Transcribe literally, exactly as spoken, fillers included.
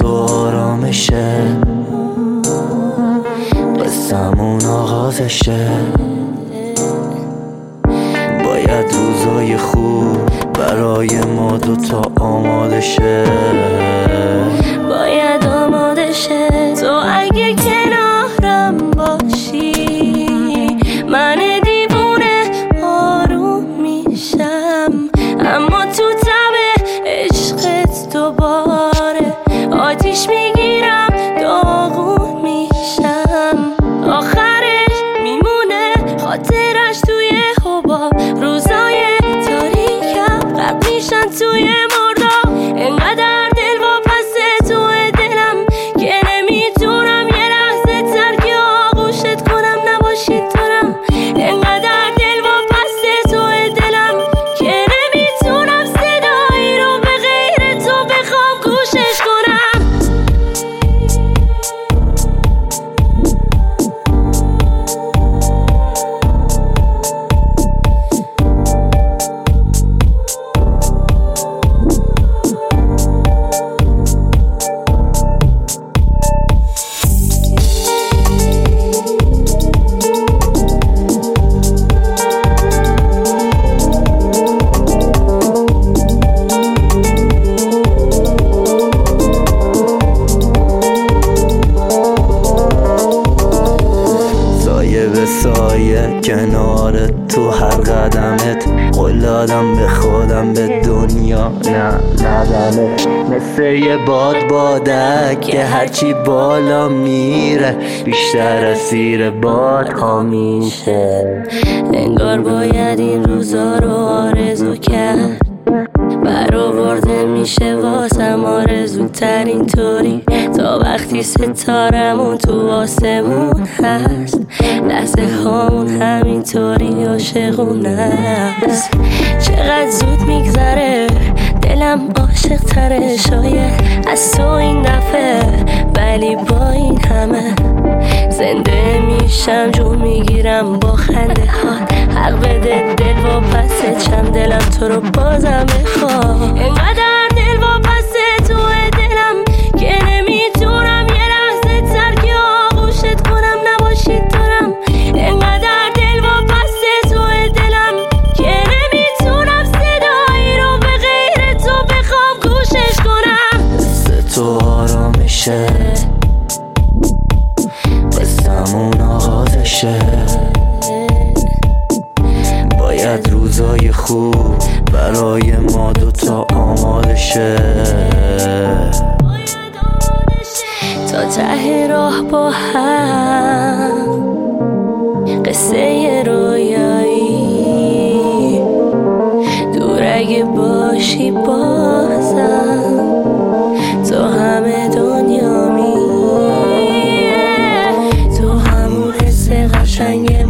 تو آرامشه، قصه‌مون آغازشه. باید روزای خوب برای ما دوتا آماده شه، باید آماده شه. تو اگه کنارم باشی من دیوونه آروم میشم، اما تو تب عشقت دوباره آتیش میگیرم داغون میشم. آخرش میمونه خاطرش توی حباب، روزای تاریکم غرق میشن توی مرداب. انقدر دل واپس توی دلم که نمیتونم یه لحظه ترک آغوشت کنم نباشی دارم. انقدر دل واپس توی دلم که نمیتونم صدایی رو به غیر تو بخوام گوشش کنم. به سایه کنار تو هر قدمت، قول دادم به خودم به دنیا نه ندمه. مثل یه باد بادک که هرچی بالا میره بیشتر اسیر باد ها میشه. انگار باید این روزا رو آرزو کرد، برآورده میشه واسم آرزوترین طوری تا وقتی ستارمون تو آسمون هست، لحظه هامون همینطوری عاشقونه است. چقدر زود میگذره دلم عاشق تره شاید از تو این دفعه، ولی با این همه زنده میشم جون میگیرم با خنده ها. حق بده دل واپس چم دلم تو رو بازم بخواد. اینقدر دل واپس توی دلم که نمیتونم یه لحظه ترک آغوشت کنم نباشی دارم. اینقدر دل واپس توی دلم که نمیتونم صدایی رو به غیر تو بخوام گوشش کنم. قصه تو آرامشه، قصه‌مون آغازشه. باید روزای خوب برای ما دوتا آماده شه، تا ته راه با هم قصه رویایی. دور اگه باشی بازم تو همه دنیا می، تو همون حس قشنگ